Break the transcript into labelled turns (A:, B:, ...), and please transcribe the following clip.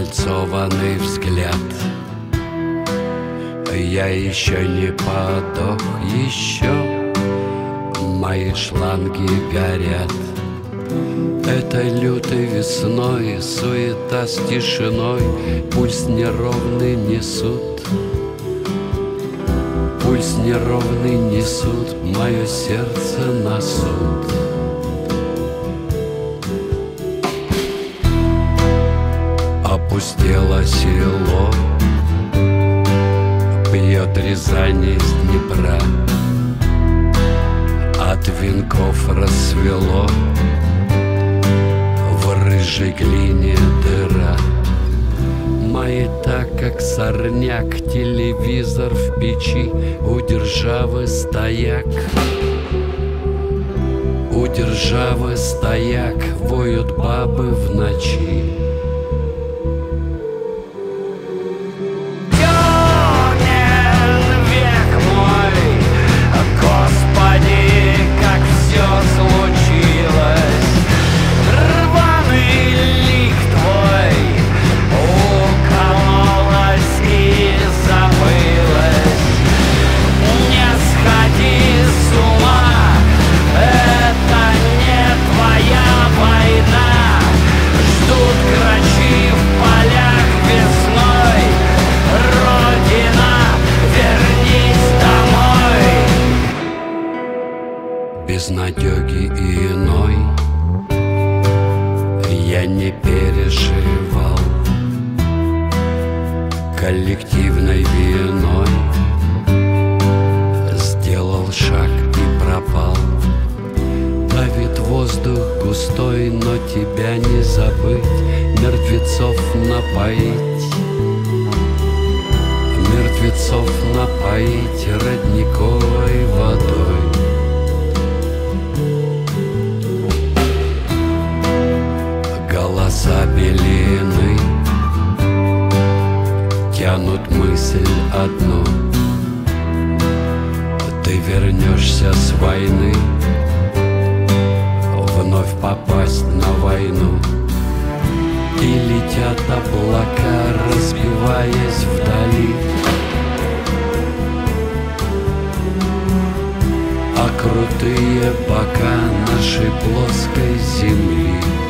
A: закольцованный взгляд. Я еще не подох, еще мои шланги горят. Это лютой весной суета с тишиной пульс неровный несут. Пульс неровный несут мое сердце на суд. Опустело село, пьет Рязань из Днепра. От венков рассвело, в рыжей глине дыра. Маята, как сорняк, телевизор в печи, у державы стояк. У державы стояк, воют бабы в ночи. Безнадёги иной я не переживал. Коллективной виной сделал шаг и пропал. Давит воздух густой, но тебя не забыть, мертвецов напоить. Мертвецов напоить родниковой водой. Голоса белины тянут мысль одну. Ты вернешься с войны, вновь попасть на войну. И летят облака, разбиваясь вдали. А крутые бока нашей плоской земли